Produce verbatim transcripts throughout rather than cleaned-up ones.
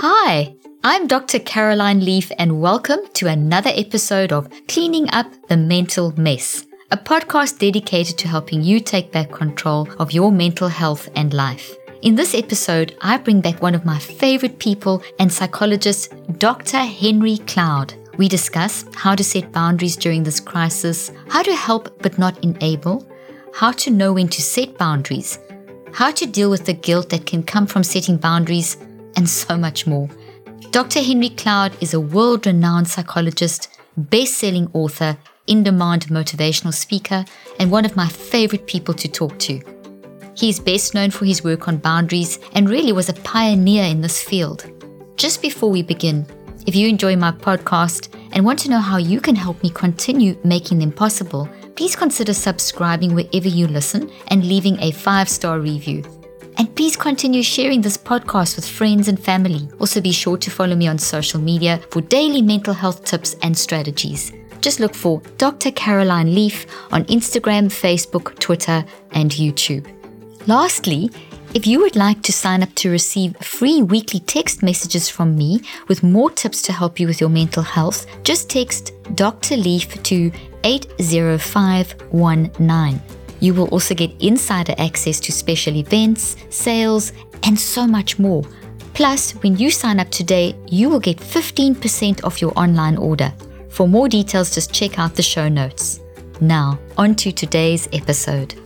Hi, I'm Doctor Caroline Leaf, and welcome to another episode of Cleaning Up the Mental Mess, a podcast dedicated to helping you take back control of your mental health and life. In this episode, I bring back one of my favorite people and psychologist, Doctor Henry Cloud. We discuss how to set boundaries during this crisis, how to help but not enable, how to know when to set boundaries, how to deal with the guilt that can come from setting boundaries, and so much more. Doctor Henry Cloud is a world-renowned psychologist, best-selling author, in-demand motivational speaker, and one of my favorite people to talk to. He is best known for his work on boundaries and really was a pioneer in this field. Just before we begin, if you enjoy my podcast and want to know how you can help me continue making them possible, please consider subscribing wherever you listen and leaving a five-star review. And please continue sharing this podcast with friends and family. Also be sure to follow me on social media for daily mental health tips and strategies. Just look for Doctor Caroline Leaf on Instagram, Facebook, Twitter, and YouTube. Lastly, if you would like to sign up to receive free weekly text messages from me with more tips to help you with your mental health, just text Doctor Leaf to eight zero five one nine. You will also get insider access to special events, sales, and so much more. Plus, when you sign up today, you will get fifteen percent off your online order. For more details, just check out the show notes. Now, on to today's episode.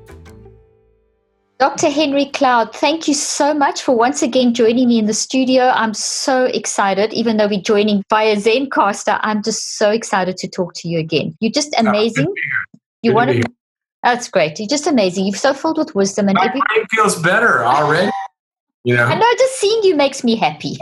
Doctor Henry Cloud, thank you so much for once again joining me in the studio. I'm so excited, even though we're joining via Zencastr, I'm just so excited to talk to you again. You're just amazing. Oh, You're one of That's great. You're just amazing. You're so filled with wisdom. And my every- brain feels better already. You know, I know, just seeing you makes me happy.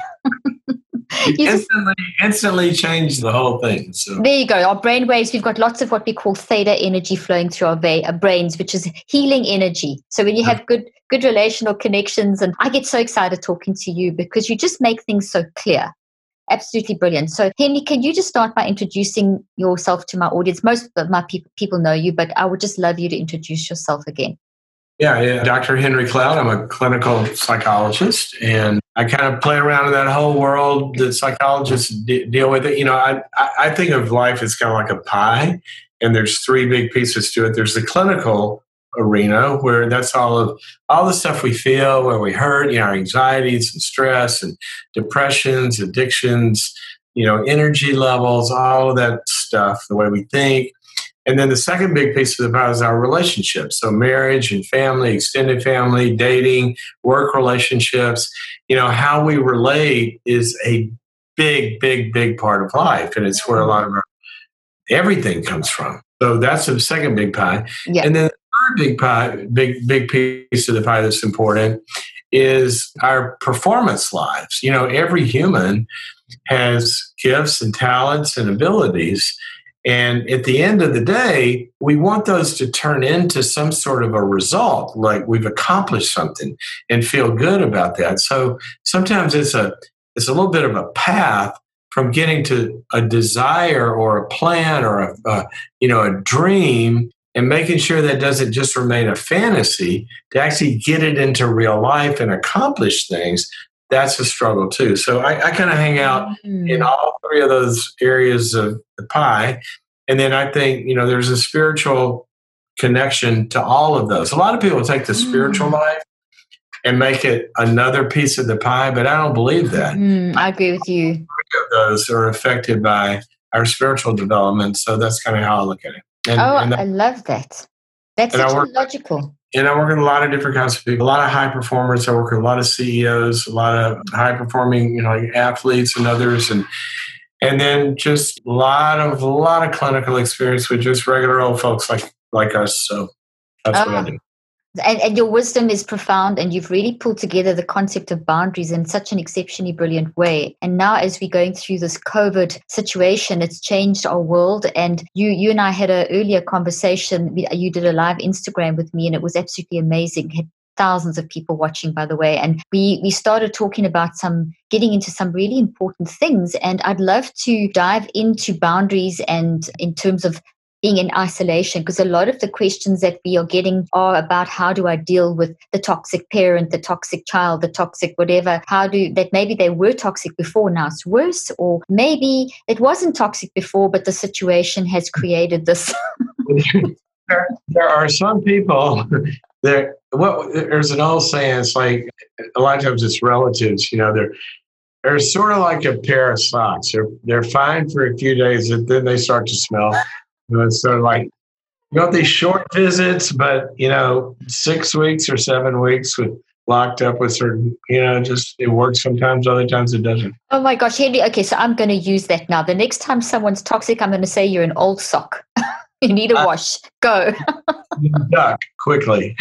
you instantly, just, instantly changed the whole thing. So there you go. Our brain waves, we've got lots of what we call theta energy flowing through our, va- our brains, which is healing energy. So when you have good, good relational connections, and I get so excited talking to you because you just make things so clear. Absolutely brilliant. So, Henry, can you just start by introducing yourself to my audience? Most of my pe- people know you, but I would just love you to introduce yourself again. Yeah, yeah, Doctor Henry Cloud. I'm a clinical psychologist, and I kind of play around in that whole world that psychologists d- deal with. It. You know, I I think of life as kind of like a pie, and there's three big pieces to it. There's the clinical arena, where that's all of all the stuff we feel, where we hurt, you know, our anxieties and stress and depressions, addictions, you know, energy levels, all of that stuff, the way we think. And then the second big piece of the pie is our relationships. So marriage and family, extended family, dating, work relationships, you know, how we relate is a big, big, big part of life. And it's where a lot of our, everything comes from. So that's the second big pie. Yeah. And then the third big pie, big, big piece of the pie that's important is our performance lives. You know, every human has gifts and talents and abilities. And at the end of the day, we want those to turn into some sort of a result, like we've accomplished something and feel good about that. So sometimes it's a it's a little bit of a path from getting to a desire or a plan or a, a you know a dream, and making sure that doesn't just remain a fantasy, to actually get it into real life and accomplish things. That's a struggle too. So I, I kind of hang out mm. in all three of those areas of the pie. And then I think, you know, there's a spiritual connection to all of those. A lot of people take the mm. spiritual life and make it another piece of the pie, but I don't believe that. Mm, I agree with you. Three of those are affected by our spiritual development. So that's kind of how I look at it. And, oh, and that, I love that. That's such work, logical. And I work with a lot of different kinds of people, a lot of high performers. I work with a lot of C E Os, a lot of high performing, you know, like athletes and others, and and then just a lot of a lot of clinical experience with just regular old folks like like us. So that's uh, what I do. And, and your wisdom is profound, and you've really pulled together the concept of boundaries in such an exceptionally brilliant way. And now, as we're going through this COVID situation, it's changed our world. And you you and I had an earlier conversation. You did a live Instagram with me, and it was absolutely amazing. Had thousands of people watching, by the way. And we we started talking about some, getting into some really important things. And I'd love to dive into boundaries and in terms of being in isolation, because a lot of the questions that we are getting are about how do I deal with the toxic parent, the toxic child, the toxic whatever, how do that maybe they were toxic before, now it's worse, or maybe it wasn't toxic before, but the situation has created this. there, there are some people that, what, there's an old saying, it's like, a lot of times it's relatives, you know, they're, they're sort of like a pair of socks. They're, they're fine for a few days and then they start to smell. You know, it's sort of like, you know, these short visits, but, you know, six weeks or seven weeks with locked up with certain, you know, just it works sometimes, other times it doesn't. Oh my gosh, Henry. Okay, so I'm going to use that now. The next time someone's toxic, I'm going to say you're an old sock. You need a uh, wash. Go. Duck quickly.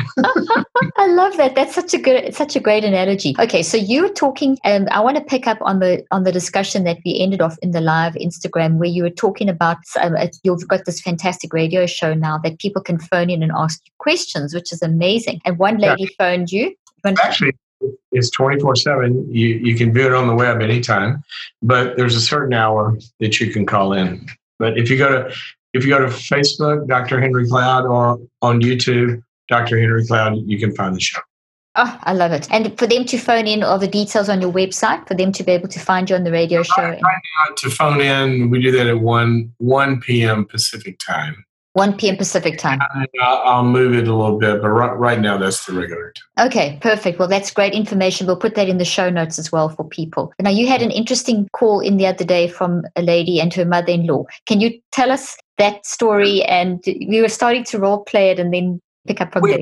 I love that. That's such a good, such a great analogy. Okay, so you were talking, and I want to pick up on the on the discussion that we ended off in the live Instagram, where you were talking about um, you've got this fantastic radio show now that people can phone in and ask you questions, which is amazing. And one lady yeah. phoned you. Actually, it's twenty-four seven. You you can view it on the web anytime, but there's a certain hour that you can call in. But if you go to If you go to Facebook, Doctor Henry Cloud, or on YouTube, Doctor Henry Cloud, you can find the show. Oh, I love it. And for them to phone in, all the details on your website, for them to be able to find you on the radio show. Right now, to phone in, we do that at one p.m. Pacific time. one p.m. Pacific time. I'll move it a little bit, but right, right now that's the regular time. Okay, perfect. Well, that's great information. We'll put that in the show notes as well for people. Now, you had an interesting call in the other day from a lady and her mother-in-law. Can you tell us that story? And we were starting to role play it and then pick up from we, there.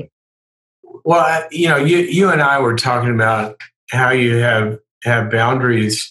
Well, you know, you you and I were talking about how you have have boundaries,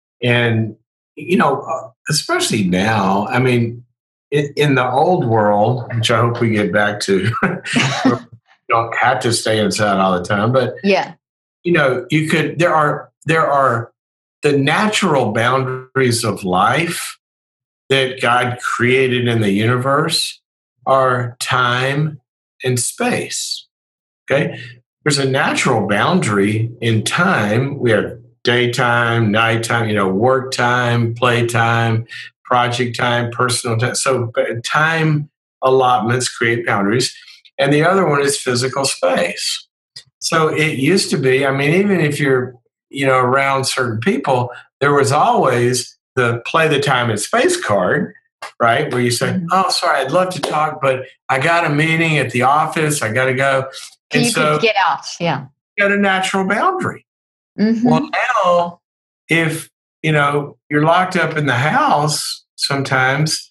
and you know, especially now. I mean, in, in the old world, which I hope we get back to, you don't have to stay inside all the time, but yeah, you know, you could. There are there are the natural boundaries of life that God created in the universe are time and space. Okay. There's a natural boundary in time. We have daytime, nighttime, you know, work time, playtime, project time, personal time. So time allotments create boundaries. And the other one is physical space. So it used to be, I mean, even if you're, you know, around certain people, there was always the play the time and space card, right? Where you say, oh, sorry, I'd love to talk, but I got a meeting at the office. I got to go. And you so could get out. Yeah. You got a natural boundary. Mm-hmm. Well, now if, you know, you're locked up in the house sometimes,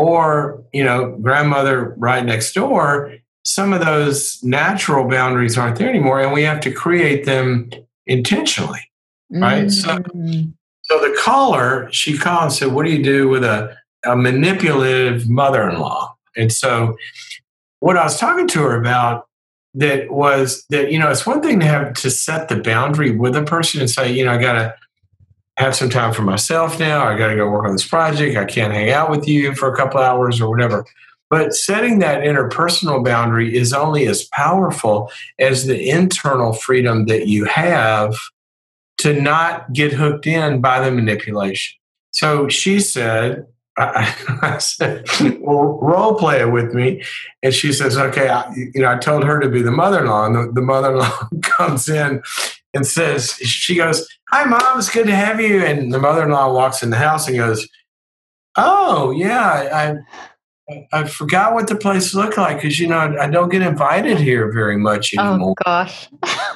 or, you know, grandmother right next door, some of those natural boundaries aren't there anymore. And we have to create them intentionally. Right. Mm-hmm. So, so the caller, she called and said, what do you do with a, a manipulative mother-in-law? And so what I was talking to her about that was that, you know, it's one thing to have to set the boundary with a person and say, you know, I got to have some time for myself now. I got to go work on this project. I can't hang out with you for a couple hours or whatever. But setting that interpersonal boundary is only as powerful as the internal freedom that you have to not get hooked in by the manipulation. So she said, I, I said, well, role play it with me. And she says, okay, I, you know, I told her to be the mother-in-law, and the, the mother-in-law comes in and says, she goes, hi, Mom, it's good to have you. And the mother-in-law walks in the house and goes, oh, yeah, I, I forgot what the place looked like because, you know, I, I don't get invited here very much anymore. Oh, gosh.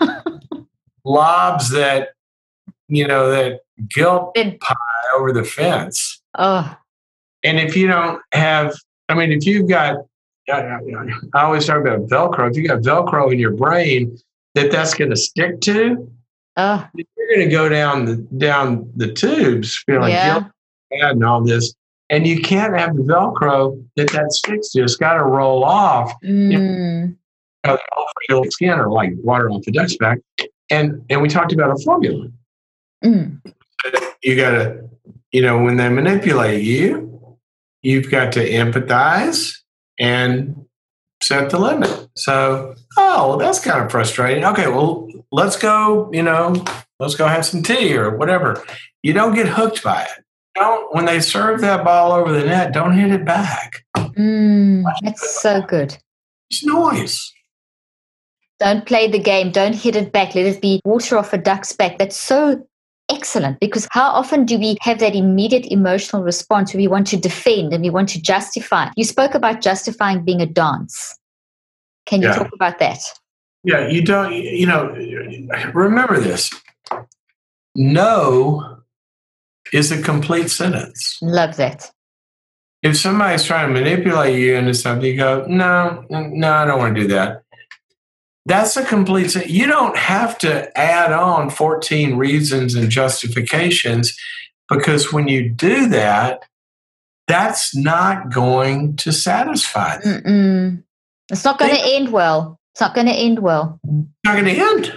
Lobs that, you know, that guilt pie over the fence. Oh. And if you don't have, I mean, if you've got, I always talk about Velcro. If you got Velcro in your brain that that's going to stick to, oh. you're going to go down the down the tubes feeling yeah. guilty and all this. And you can't have the Velcro that that sticks to. It's got to roll off. Mm. You know, your skin or like water off the duck's back. And and we talked about a formula. Mm. You got to, you know, when they manipulate you, you've got to empathize and set the limit. So, oh, well, that's kind of frustrating. Okay, well, let's go, you know, let's go have some tea or whatever. You don't get hooked by it. don't, when they serve that ball over the net, don't hit it back. Mm, that's so good. It's noise. Don't play the game. Don't hit it back. Let it be water off a duck's back. That's so excellent, because how often do we have that immediate emotional response where we want to defend and we want to justify? You spoke about justifying being a dance. Can you Yeah. talk about that? Yeah, you don't, you know, remember this. No is a complete sentence. Love that. If somebody's trying to manipulate you into something, you go, no, no, I don't want to do that. That's a complete sentence. You don't have to add on fourteen reasons and justifications, because when you do that, that's not going to satisfy them. Mm-mm. It's not going to end well. It's not going to end well. It's not going to end.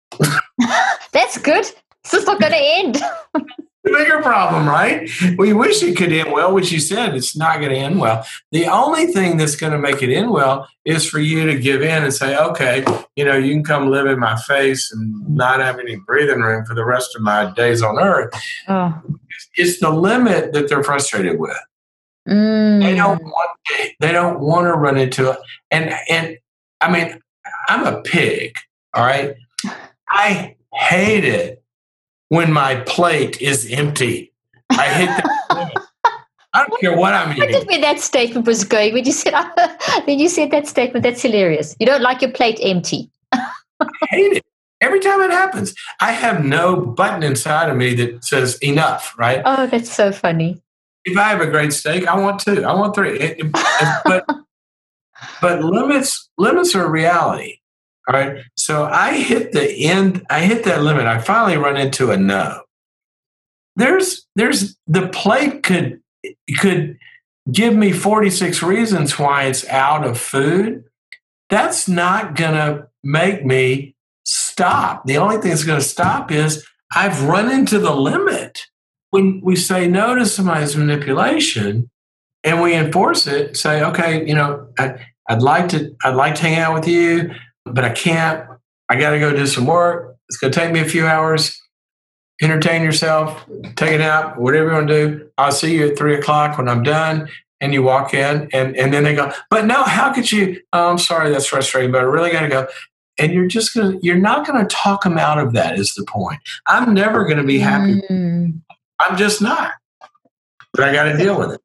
That's good. It's just not going to end. The bigger problem, right? We wish it could end well, which you said, it's not going to end well. The only thing that's going to make it end well is for you to give in and say, okay, you know, you can come live in my face and not have any breathing room for the rest of my days on earth. Oh. It's the limit that they're frustrated with. Mm. They don't want, they don't want to run into it. And, and I mean, I'm a pig, all right? I hate it when my plate is empty. I hate that. I don't care what I'm eating. I did where that statement was going. When you said when you said that statement, that's hilarious. You don't like your plate empty. I hate it. Every time it happens, I have no button inside of me that says enough, right? Oh, that's so funny. If I have a great steak, I want two. I want three. It, it, but but limits limits are reality. All right. So I hit the end, I hit that limit. I finally run into a no. There's there's the plate could could give me forty-six reasons why it's out of food. That's not gonna make me stop. The only thing that's gonna stop is I've run into the limit. When we say no to somebody's manipulation and we enforce it, say, okay, you know, I, I'd like to I'd like to hang out with you, but I can't. I got to go do some work. It's going to take me a few hours. Entertain yourself, take a nap, whatever you want to do. I'll see you at three o'clock when I'm done. And you walk in, and, and then they go, but no, how could you? Oh, I'm sorry, that's frustrating, but I really got to go. And you're just going to, you're not going to talk them out of that, is the point. I'm never going to be happy. Mm. I'm just not. But I got to deal with it.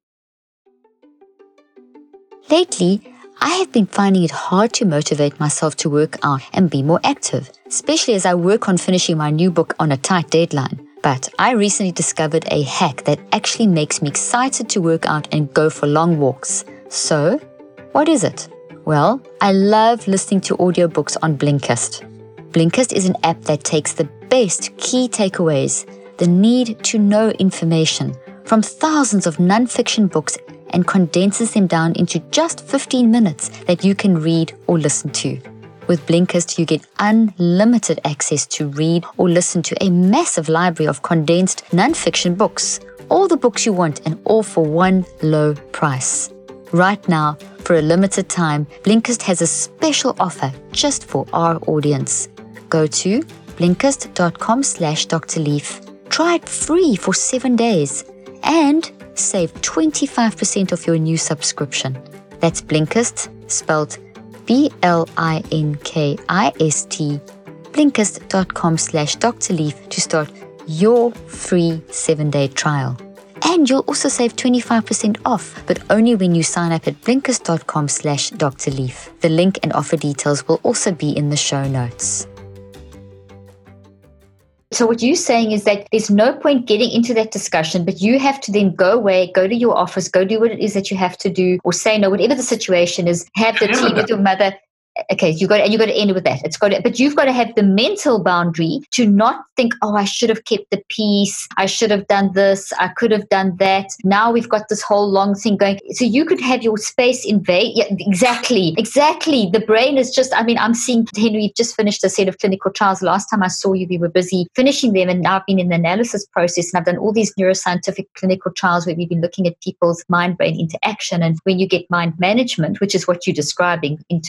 Lately, I have been finding it hard to motivate myself to work out and be more active, especially as I work on finishing my new book on a tight deadline. But I recently discovered a hack that actually makes me excited to work out and go for long walks. So, what is it? Well, I love listening to audiobooks on Blinkist. Blinkist is an app that takes the best key takeaways, the need to know information from thousands of non-fiction books and condenses them down into just fifteen minutes that you can read or listen to. With Blinkist, you get unlimited access to read or listen to a massive library of condensed non-fiction books, all the books you want and all for one low price. Right now, for a limited time, Blinkist has a special offer just for our audience. Go to blinkist.com slash Dr. Leaf. Try it free for seven days and save twenty-five percent of your new subscription. That's Blinkist, spelled B L I N K I S T, blinkist.com slash Dr. Leaf to start your free seven-day trial. And you'll also save twenty-five percent off, but only when you sign up at blinkist.com slash Dr. Leaf. The link and offer details will also be in the show notes. So what you're saying is that there's no point getting into that discussion, but you have to then go away, go to your office, go do what it is that you have to do, or say no, whatever the situation is, have the tea with your mother. Okay, you got and you got to end with that. It's got to, but you've got to have the mental boundary to not think, oh, I should have kept the peace. I should have done this. I could have done that. Now we've got this whole long thing going. So you could have your space invade. Yeah, exactly, exactly. The brain is just. I mean, I'm seeing Henry. You've just finished a set of clinical trials. Last time I saw you, we were busy finishing them, and now I've been in the analysis process, and I've done all these neuroscientific clinical trials where we've been looking at people's mind-brain interaction. And when you get mind management, which is what you're describing in terms of boundaries,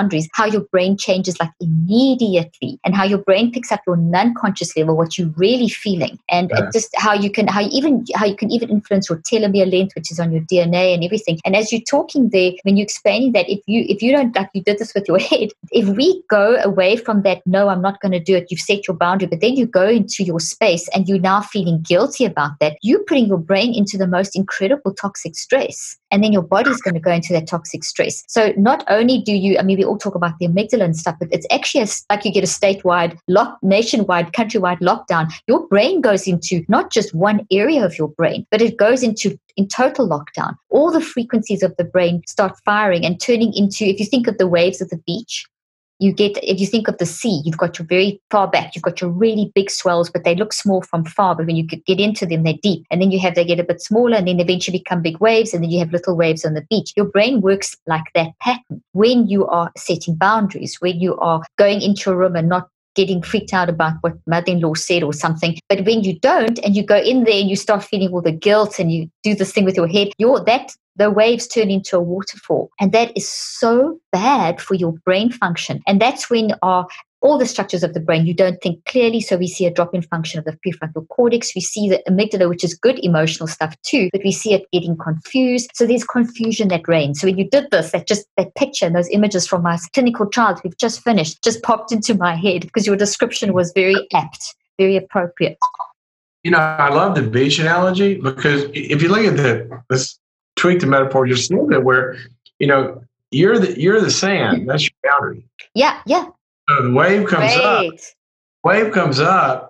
boundaries, how your brain changes like immediately, and how your brain picks up your non-conscious level, what you're really feeling, and Yeah. it just how you can how you even how you can even influence your telomere length, which is on your D N A and everything. And as you're talking there, when you're explaining that, if you if you don't, like you did this with your head, if we go away from that, no, I'm not going to do it, you've set your boundary, but then you go into your space and you're now feeling guilty about that, you're putting your brain into the most incredible toxic stress. And then your body's going to go into that toxic stress. So not only do you, I mean, we all talk about the amygdala and stuff, but it's actually a, like you get a statewide, lock, nationwide, countrywide lockdown. Your brain goes into not just one area of your brain, but it goes into in total lockdown. All the frequencies of the brain start firing and turning into, if you think of the waves of the beach, you get, if you think of the sea, you've got your very far back, you've got your really big swells, but they look small from far, but when you get into them, they're deep. And then you have, they get a bit smaller and then eventually become big waves, and then you have little waves on the beach. Your brain works like that pattern when you are setting boundaries, when you are going into a room and not getting freaked out about what mother-in-law said or something. But when you don't, and you go in there and you start feeling all the guilt and you do this thing with your head, you're, that the waves turn into a waterfall. And that is so bad for your brain function. And that's when our all the structures of the brain, you don't think clearly, so we see a drop in function of the prefrontal cortex. We see the amygdala, which is good emotional stuff too, but we see it getting confused. So there's confusion that reigns. So when you did this, that just that picture and those images from my clinical trials we've just finished just popped into my head because your description was very apt, very appropriate. You know, I love the beach analogy because if you look at the, let's tweak the metaphor just a little bit, where, you know, you're the you're the sand, that's your boundary. Yeah, yeah. So the wave comes Great. up, wave comes up,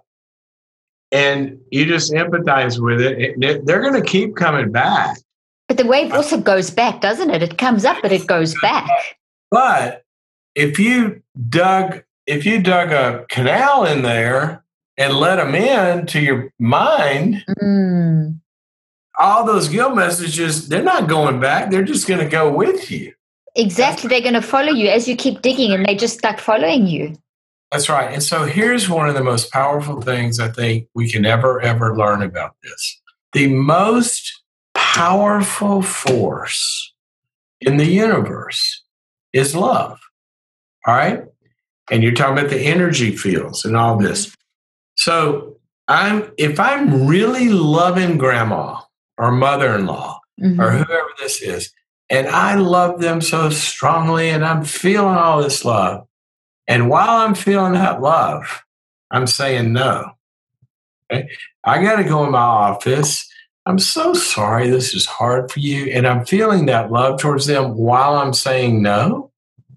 and you just empathize with it. it they're going to keep coming back. But the wave also goes back, doesn't it? It comes up, but it goes back. But if you dug, if you dug a canal in there and let them in to your mind, mm. all those guilt messages, they're not going back. They're just going to go with you. Exactly. They're going to follow you as you keep digging, and they just start following you. That's right. And so here's one of the most powerful things I think we can ever, ever learn about this. The most powerful force in the universe is love. All right? And you're talking about the energy fields and all this. So I'm if I'm really loving grandma or mother-in-law mm-hmm. or whoever this is, and I love them so strongly and I'm feeling all this love, and while I'm feeling that love, I'm saying no. Okay? I got to go in my office. I'm so sorry this is hard for you. And I'm feeling that love towards them while I'm saying no.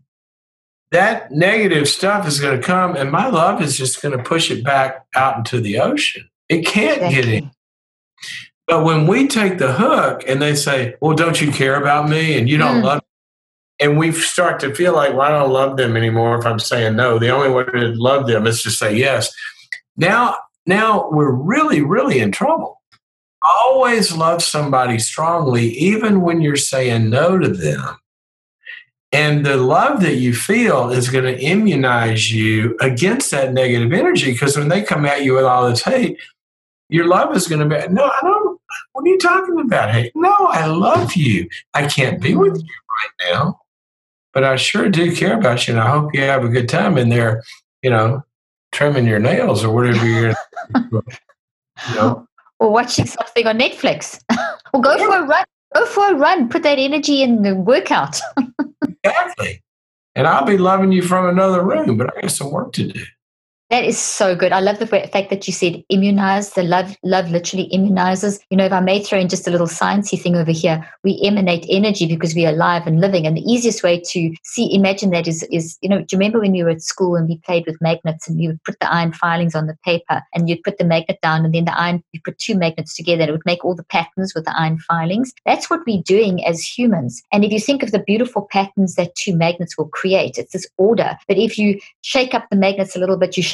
That negative stuff is going to come, and my love is just going to push it back out into the ocean. It can't exactly. get in. But when we take the hook and they say, well, don't you care about me and you don't mm. love me? And we start to feel like, well, I don't love them anymore if I'm saying no. The only way to love them is to say yes. Now, now we're really, really in trouble. Always love somebody strongly, even when you're saying no to them. And the love that you feel is going to immunize you against that negative energy, because when they come at you with all this hate, your love is going to be, no, I don't, what are you talking about? Hate? No, I love you. I can't be with you right now, but I sure do care about you, and I hope you have a good time in there, you know, trimming your nails or whatever you're, you know. Or watching something on Netflix. Or go for a run. Go for a run. Put that energy in the workout. Exactly. And I'll be loving you from another room, but I got some work to do. That is so good. I love the fact that you said immunize. The love, love literally immunizes. You know, if I may throw in just a little sciencey thing over here, we emanate energy because we are alive and living. And the easiest way to see, imagine that is, is, you know, do you remember when we were at school and we played with magnets and you would put the iron filings on the paper and you'd put the magnet down and then the iron, you put two magnets together and it would make all the patterns with the iron filings. That's what we're doing as humans. And if you think of the beautiful patterns that two magnets will create, it's this order. But if you shake up the magnets a little bit, you shake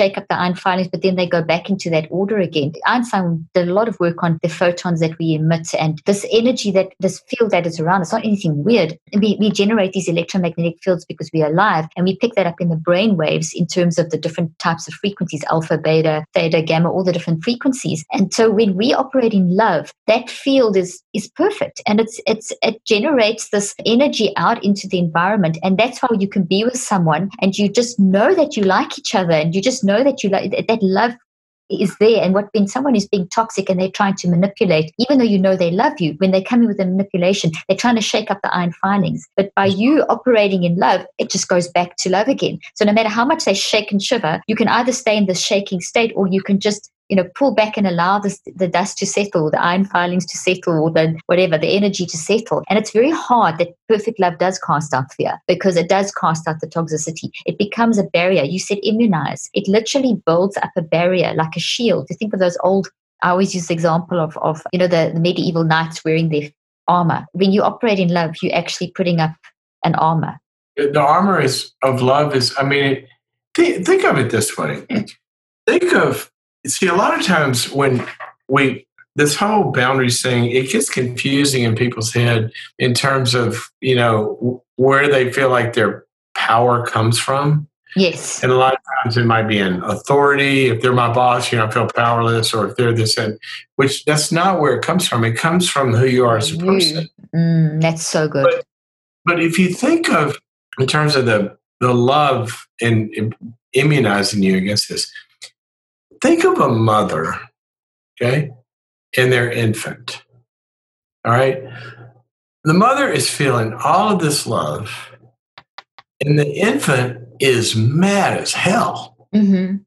shake up the iron filings, but then they go back into that order again. Einstein did a lot of work on the photons that we emit and this energy, that this field that is around. It's not anything weird. We, we generate these electromagnetic fields because we are alive, and we pick that up in the brain waves in terms of the different types of frequencies, alpha, beta, theta, gamma, all the different frequencies. And so when we operate in love, that field is is perfect, and it's it's it generates this energy out into the environment, and that's how you can be with someone and you just know that you like each other, and you just know that you like that love is there. And what when someone is being toxic and they're trying to manipulate, even though you know they love you, when they come in with a manipulation, they're trying to shake up the iron filings. But by you operating in love, it just goes back to love again. So no matter how much they shake and shiver, you can either stay in the shaking state, or you can just, you know, pull back and allow this, the dust to settle, the iron filings to settle, or the whatever, the energy to settle. And it's very hard. That perfect love does cast out fear, because it does cast out the toxicity. It becomes a barrier. You said immunize. It literally builds up a barrier like a shield. You think of those old, I always use the example of, of you know, the, the medieval knights wearing their armor. When you operate in love, you're actually putting up an armor. The armor is of love is, I mean, think, think of it this way. Think of, see, a lot of times when we, this whole boundaries thing, it gets confusing in people's head in terms of, you know, where they feel like their power comes from. Yes. And a lot of times it might be in authority. If they're my boss, you know, I feel powerless, or if they're this, and which that's not where it comes from. It comes from who you are as a person. Mm, that's so good. But, but if you think of, in terms of the, the love and, and immunizing you against this, think of a mother, okay, and their infant, all right? The mother is feeling all of this love, and the infant is mad as hell. Mm-hmm.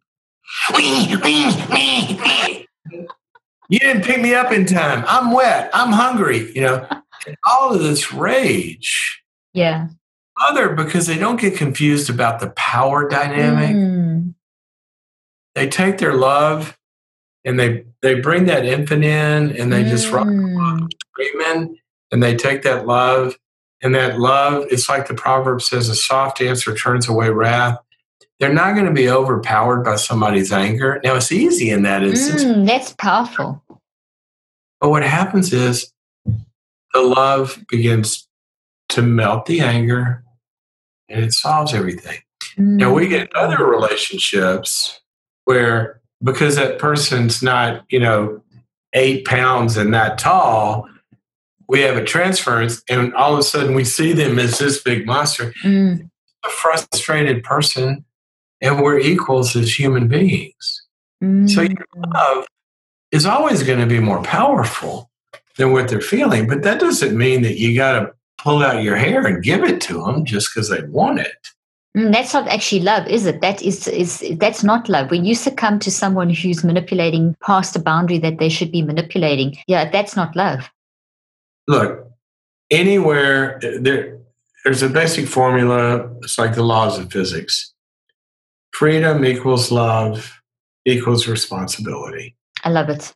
You didn't pick me up in time. I'm wet. I'm hungry, you know, and all of this rage. Yeah. Mother, because they don't get confused about the power dynamic. Mm. They take their love and they they bring that infant in, and they just rock Mm. screaming, and they take that love, and that love, it's like the proverb says, a soft answer turns away wrath. They're not going to be overpowered by somebody's anger. Now, it's easy in that instance. Mm, that's powerful. But what happens is the love begins to melt the anger, and it solves everything. Mm. Now, we get other relationships where, because that person's not, you know, eight pounds and that tall, we have a transference, and all of a sudden we see them as this big monster. Mm. A frustrated person, and we're equals as human beings. Mm. So your love is always going to be more powerful than what they're feeling, but that doesn't mean that you got to pull out your hair and give it to them just because they want it. Mm, that's not actually love, is it? That is, is that's not love. When you succumb to someone who's manipulating past a boundary that they should be manipulating, yeah, that's not love. Look, anywhere there, there's a basic formula. It's like the laws of physics. Freedom equals love equals responsibility. I love it.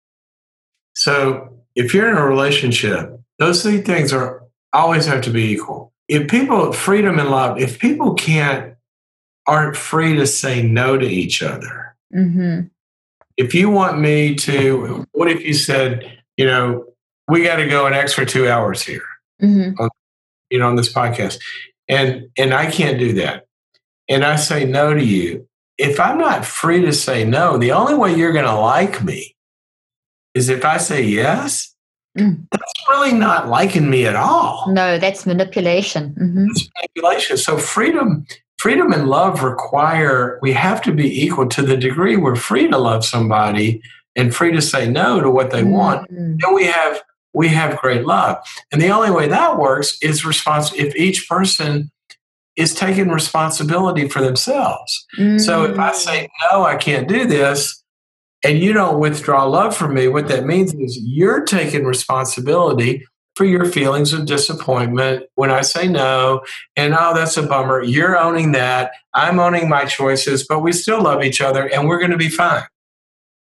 So if you're in a relationship, those three things are always have to be equal. If people, freedom and love, if people can't, aren't free to say no to each other. Mm-hmm. If you want me to, what if you said, you know, we got to go an extra two hours here, Mm-hmm. on, you know, on this podcast, and and I can't do that, and I say no to you. If I'm not free to say no, the only way you're going to like me is if I say yes. Mm. That's really not liking me at all. No, that's manipulation. Mm-hmm. It's manipulation. So freedom, freedom and love require, we have to be equal. To the degree we're free to love somebody and free to say no to what they Mm-hmm. want, then we have we have great love. And the only way that works is response if each person is taking responsibility for themselves. Mm-hmm. So if I say no, I can't do this, and you don't withdraw love from me, what that means is you're taking responsibility for your feelings of disappointment when I say no, and oh, that's a bummer. You're owning that. I'm owning my choices, but we still love each other, and we're going to be fine.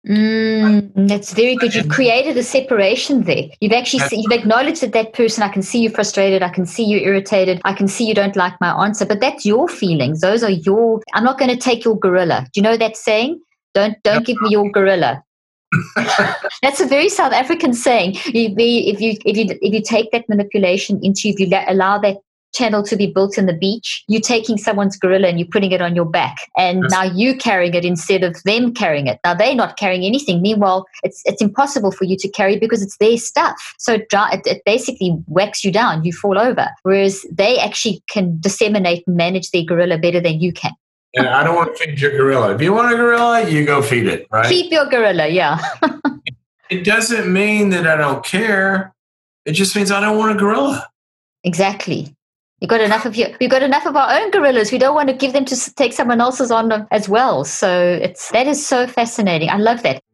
Mm, that's very good. You've created a separation there. You've actually That's se- you've acknowledged that that person, I can see you frustrated. I can see you irritated. I can see you don't like my answer. But that's your feelings. Those are your. I'm not going to take your gorilla. Do you know that saying? Don't don't give me your gorilla. That's a very South African saying. You be, if you if you if you take that manipulation into, if you let, allow that channel to be built in the beach, you're taking someone's gorilla and you're putting it on your back, and now you carrying it instead of them carrying it. Now they're not carrying anything. Meanwhile, it's it's impossible for you to carry because it's their stuff. So it, it, it basically whacks you down. You fall over, whereas they actually can disseminate and manage their gorilla better than you can. And I don't want to feed your gorilla. If you want a gorilla, you go feed it, right? Keep your gorilla, yeah. It doesn't mean that I don't care. It just means I don't want a gorilla. Exactly. You got enough of you. We've got enough of our own gorillas. We don't want to give them to take someone else's on as well. So it's that is so fascinating. I love that.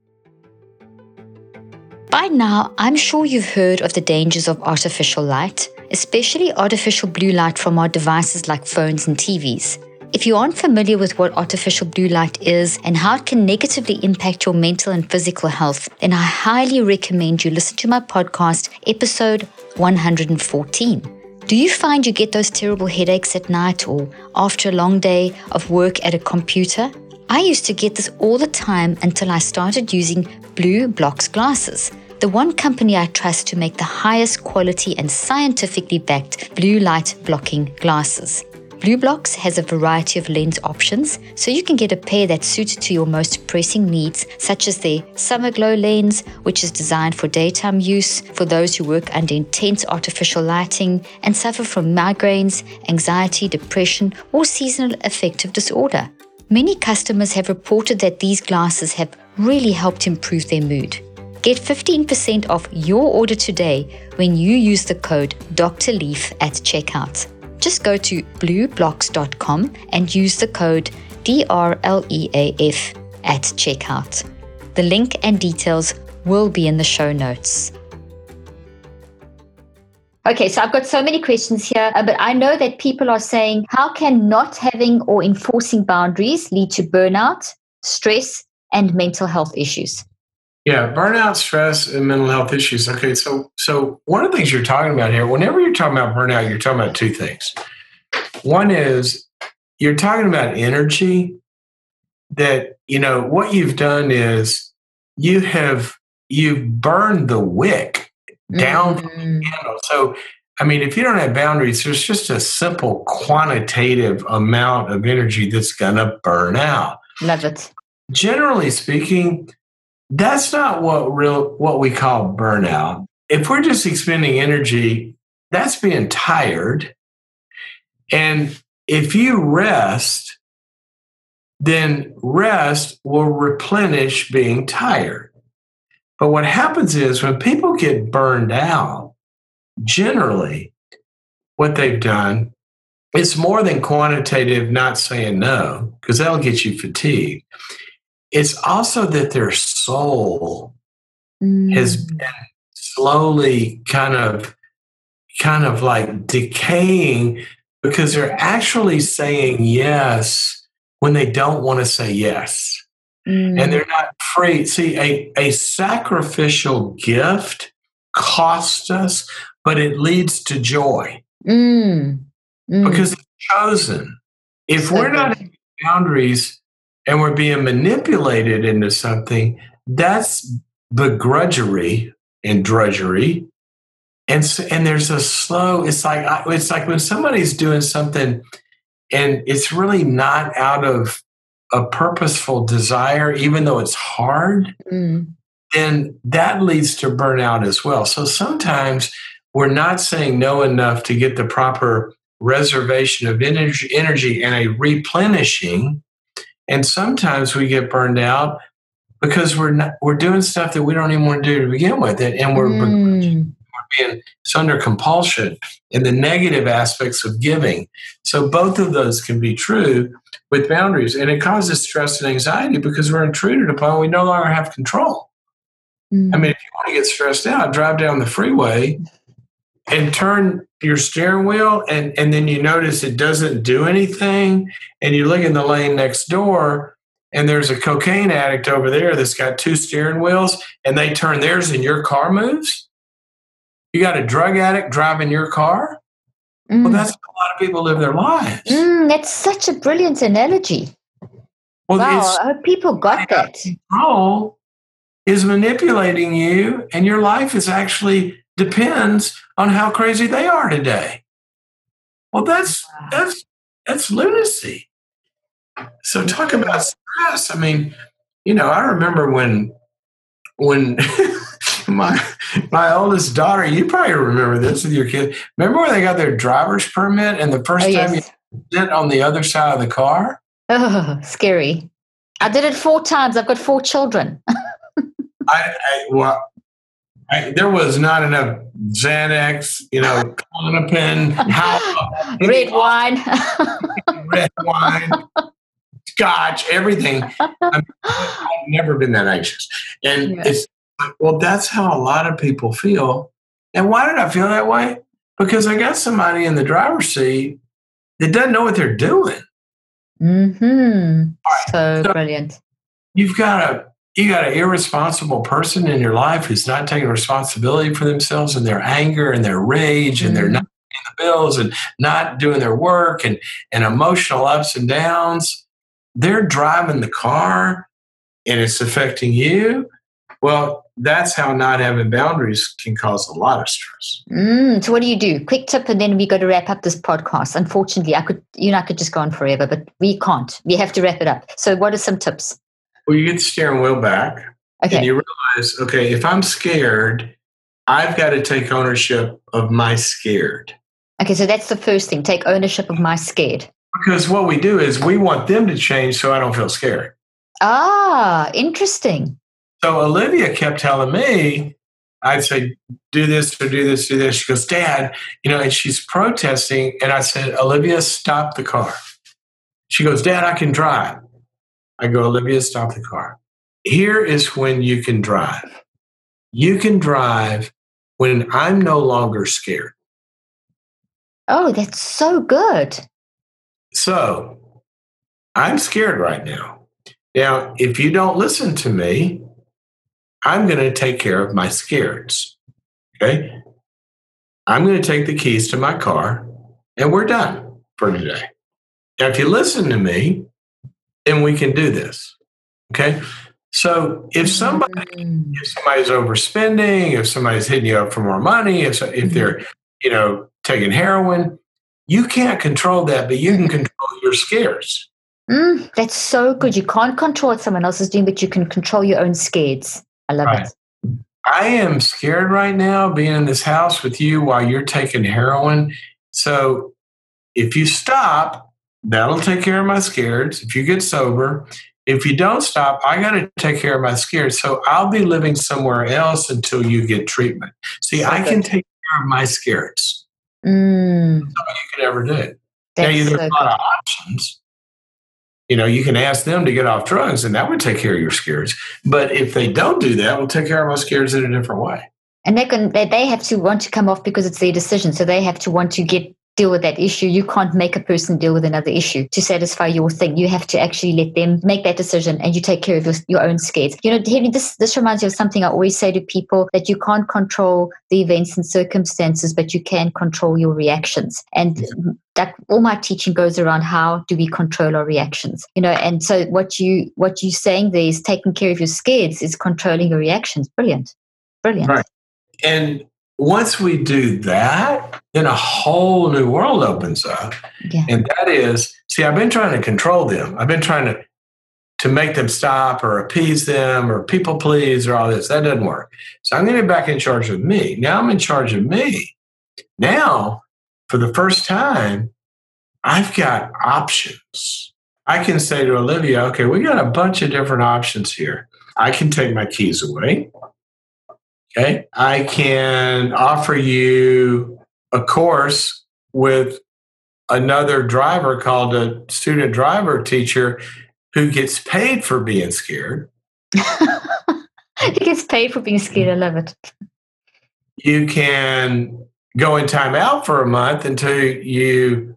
By now, I'm sure you've heard of the dangers of artificial light, especially artificial blue light from our devices like phones and T Vs. If you aren't familiar with what artificial blue light is and how it can negatively impact your mental and physical health, then I highly recommend you listen to my podcast, episode one hundred fourteen. Do you find you get those terrible headaches at night or after a long day of work at a computer? I used to get this all the time until I started using BlueBlox glasses, the one company I trust to make the highest quality and scientifically backed blue light blocking glasses. BlueBlox has a variety of lens options, so you can get a pair that's suited to your most pressing needs, such as their Summer Glow lens, which is designed for daytime use for those who work under intense artificial lighting and suffer from migraines, anxiety, depression, or seasonal affective disorder. Many customers have reported that these glasses have really helped improve their mood. Get fifteen percent off your order today when you use the code Doctor Leaf at checkout. Just go to blue blox dot com and use the code D R L E A F at checkout. The link and details will be in the show notes. Okay, so I've got so many questions here, uh, but I know that people are saying, how can not having or enforcing boundaries lead to burnout, stress, and mental health issues? Yeah, burnout, stress, and mental health issues. Okay, so so one of the things you're talking about here, whenever you're talking about burnout, you're talking about two things. One is you're talking about energy that, you know, what you've done is you have, you've burned the wick down Mm-hmm. from the candle. So, I mean, if you don't have boundaries, there's just a simple quantitative amount of energy that's going to burn out. Love it. Generally speaking, that's not what real what we call burnout. If we're just expending energy, that's being tired. And if you rest, then rest will replenish being tired. But what happens is when people get burned out, generally what they've done, it's more than quantitative not saying no, because that'll get you fatigued. It's also that their soul Mm. has been slowly kind of kind of like decaying because they're actually saying yes when they don't want to say yes. Mm. And they're not free. See, a, a sacrificial gift costs us, but it leads to joy Mm. Mm. because it's chosen. If So we're not good. in boundaries and we're being manipulated into something, that's begrudgery and drudgery. And so, and there's a slow, it's like it's like when somebody's doing something and it's really not out of a purposeful desire, even though it's hard, Mm. then that leads to burnout as well. So sometimes we're not saying no enough to get the proper reservation of energy, energy and a replenishing. And sometimes we get burned out because we're not, we're doing stuff that we don't even want to do to begin with, and, and we're, Mm. we're being it's under compulsion in the negative aspects of giving. So both of those can be true with boundaries, and it causes stress and anxiety because we're intruded upon. We no longer have control. Mm. I mean, if you want to get stressed out, drive down the freeway and turn your steering wheel, and, and then you notice it doesn't do anything, and you look in the lane next door, and there's a cocaine addict over there that's got two steering wheels, and they turn theirs and your car moves? You got a drug addict driving your car? Mm. Well, that's how a lot of people live their lives. Mm, that's such a brilliant analogy. Well, wow, I hope people got that. Control is manipulating you, and your life is actually depends on how crazy they are today. Well, that's wow. that's that's lunacy. So talk about stress. I mean, you know, I remember when when my my oldest daughter, you probably remember this with your kids. Remember when they got their driver's permit and the first oh, time yes. you sit on the other side of the car? Oh, scary. I did it four times. I've got four children. I, I well, I, there was not enough Xanax, you know, Klonopin, how, red wine, red wine, scotch, everything. I mean, I've never been that anxious. And yeah. it's like, well, that's how a lot of people feel. And why did I feel that way? Because I got somebody in the driver's seat that doesn't know what they're doing. Mm-hmm. Right. So, so brilliant. You've got a you got an irresponsible person in your life who's not taking responsibility for themselves and their anger and their rage, mm-hmm. and they're not paying the bills and not doing their work and, and emotional ups and downs. They're driving the car and it's affecting you. Well, that's how not having boundaries can cause a lot of stress. Mm, so what do you do? Quick tip, and then we got to wrap up this podcast. Unfortunately, I could, you know, I could just go on forever, but we can't. We have to wrap it up. So what are some tips? Well, you get the steering wheel back, okay. and you realize, okay, if I'm scared, I've got to take ownership of my scared. Okay, so that's the first thing. Take ownership of my scared. Because what we do is we want them to change so I don't feel scared. Ah, interesting. So Olivia kept telling me, I'd say, do this or do this, do this. She goes, Dad, you know, and she's protesting. And I said, Olivia, stop the car. She goes, Dad, I can drive. I go, Olivia, stop the car. Here is when you can drive. You can drive when I'm no longer scared. Oh, that's so good. So I'm scared right now. Now, if you don't listen to me, I'm going to take care of my scareds. Okay? I'm going to take the keys to my car and we're done for today. Now, if you listen to me, then we can do this. Okay? So if somebody, if somebody's overspending, if somebody's hitting you up for more money, if, if they're, you know, taking heroin, you can't control that, but you can control your scares. Mm, that's so good. You can't control what someone else is doing, but you can control your own scares. I love right. it. I am scared right now being in this house with you while you're taking heroin. So if you stop, that'll take care of my scares. If you get sober, if you don't stop, I got to take care of my scares. So I'll be living somewhere else until you get treatment. See, so I good. can take care of my scares. Mm. That's all you can ever do. That's now, there's so a lot of options. You know, you can ask them to get off drugs, and that would take care of your scares. But if they don't do that, we'll take care of our scares in a different way. And they can, they, they have to want to come off because it's their decision. So they have to want to get deal with that issue. You can't make a person deal with another issue to satisfy your thing. You have to actually let them make that decision, and you take care of your, your own scares. You know, Henry, this this reminds me of something I always say to people, that you can't control the events and circumstances, but you can control your reactions. And yeah. that all my teaching goes around how do we control our reactions. You know, and so what you what you're saying there is taking care of your scares is controlling your reactions. Brilliant, brilliant. Right, and once we do that, then a whole new world opens up. Yeah. And that is, see, I've been trying to control them. I've been trying to, to make them stop or appease them or people please or all this. That doesn't work. So I'm going to get back in charge of me. Now I'm in charge of me. Now, for the first time, I've got options. I can say to Olivia, okay, we got a bunch of different options here. I can take my keys away. Okay, I can offer you a course with another driver called a student driver teacher who gets paid for being scared. He gets paid for being scared. I love it. You can go in time out for a month until you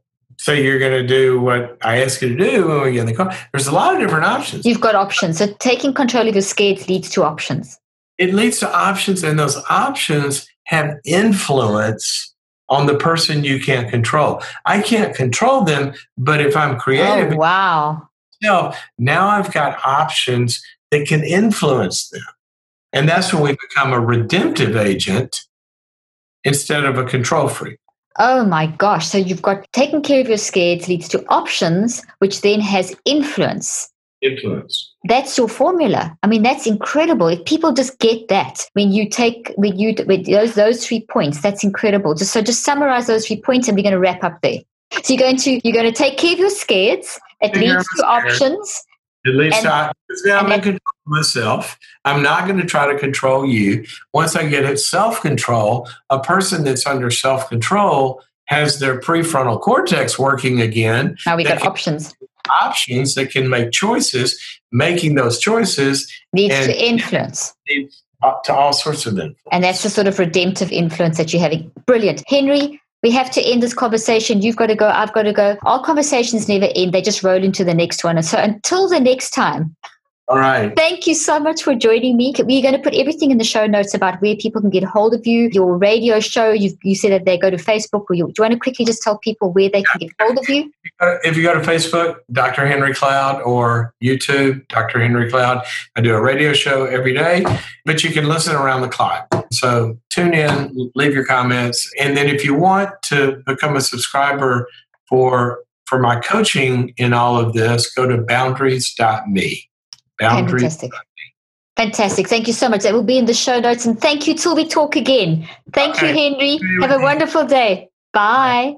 So you're going to do what I ask you to do when we get in the car. There's a lot of different options. You've got options. So taking control of your skates leads to options. It leads to options, and those options have influence on the person you can't control. I can't control them, but if I'm creative, oh, wow. So now I've got options that can influence them. And that's when we become a redemptive agent instead of a control freak. Oh my gosh. So you've got taking care of your skates leads to options, which then has influence. Influence. That's your formula. I mean, that's incredible. If people just get that, when you take, when you, with those, those three points, that's incredible. Just, so just summarize those three points and we're going to wrap up there. So you're going to, you're going to take care of your skates. It leads to options. It leads to options. Now I'm going to control myself. I'm not going to try to control you. Once I get at self-control, a person that's under self-control has their prefrontal cortex working again. Now we got options. Options that can make choices. Making those choices leads to influence. Leads to all sorts of influence. And that's the sort of redemptive influence that you're having. Brilliant. Henry, we have to end this conversation. You've got to go. I've got to go. Our conversations never end. They just roll into the next one. And so until the next time. All right. Thank you so much for joining me. We're going to put everything in the show notes about where people can get hold of you, your radio show. You've, you said that they go to Facebook. Or you, do you want to quickly just tell people where they can get hold of you? If you go to Facebook, Doctor Henry Cloud, or YouTube, Doctor Henry Cloud, I do a radio show every day, but you can listen around the clock. So tune in, leave your comments. And then if you want to become a subscriber for, for my coaching in all of this, go to boundaries dot me. Boundaries. Fantastic. Fantastic. Thank you so much. That will be in the show notes. And thank you till we talk again. Thank okay. you, Henry. Have a wonderful day. Bye.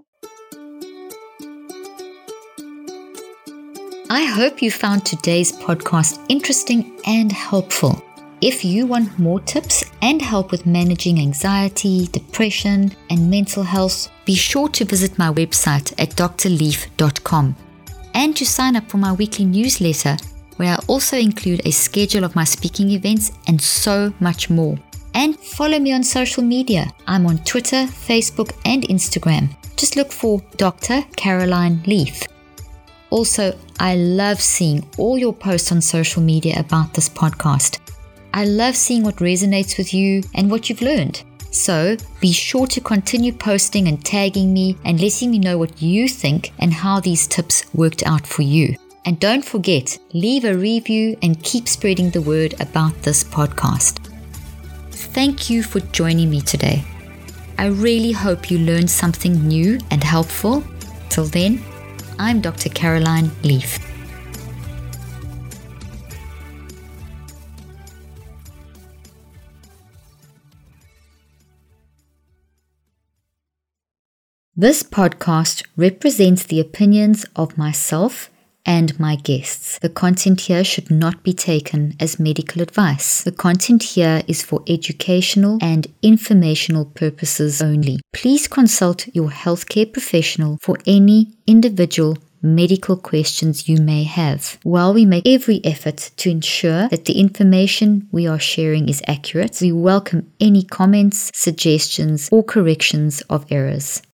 I hope you found today's podcast interesting and helpful. If you want more tips and help with managing anxiety, depression, and mental health, be sure to visit my website at d r leaf dot com and to sign up for my weekly newsletter, where I also include a schedule of my speaking events and so much more. And follow me on social media. I'm on Twitter, Facebook, and Instagram. Just look for Doctor Caroline Leaf. Also, I love seeing all your posts on social media about this podcast. I love seeing what resonates with you and what you've learned. So be sure to continue posting and tagging me and letting me know what you think and how these tips worked out for you. And don't forget, leave a review and keep spreading the word about this podcast. Thank you for joining me today. I really hope you learned something new and helpful. Till then, I'm Doctor Caroline Leaf. This podcast represents the opinions of myself and my guests. The content here should not be taken as medical advice. The content here is for educational and informational purposes only. Please consult your healthcare professional for any individual medical questions you may have. While we make every effort to ensure that the information we are sharing is accurate, we welcome any comments, suggestions, or corrections of errors.